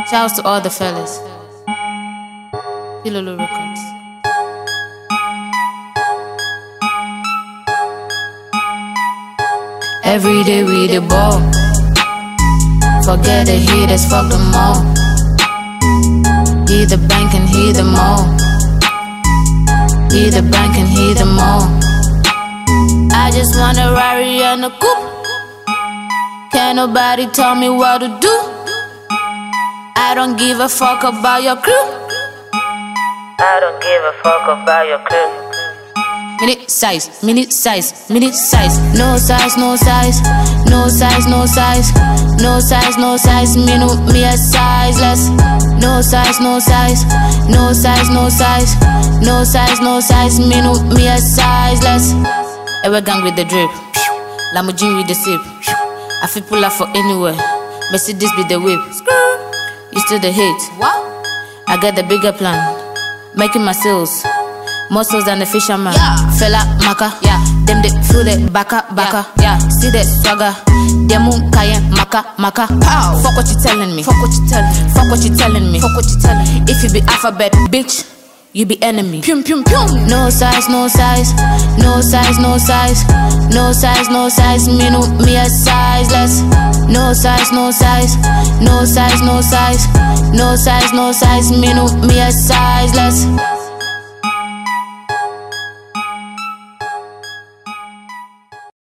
Shouts to all the fellas. Pilolo Records. Every day we the ball. Forget the haters, fuck them all. He the bank and he the mall. He the bank and he the mall. I just want a Rari and a coupe. Can't nobody tell me what to do. I don't give a fuck about your crew. I don't give a fuck about your crew. Minute size, minute size, minute size. No size, no size, no size, no size, no size, no size. Me a sizeless. No size, no size, no size, no size, no size, no size. Me a sizeless. Ever gang with the drip, Lamborghini with the sip. I feel pull up for anywhere. Mercedes be the whip. You still the hate. What? I got the bigger plan. Making my sales. More sales than the fisherman. Yeah. Fella maka. Yeah. Them they feel it baka. Yeah. See that swagger. Them moon kaya maka. Pow. Fuck what you telling me. Fuck what you telling me. Fuck what you telling me. Fuck what you telling me. If you be alphabet, bitch, you be enemy. Pum. No size, no size, no size, no size, no size, no size. Me a sizeless. No size, no size, no size, no size, no size, no size. Me a sizeless.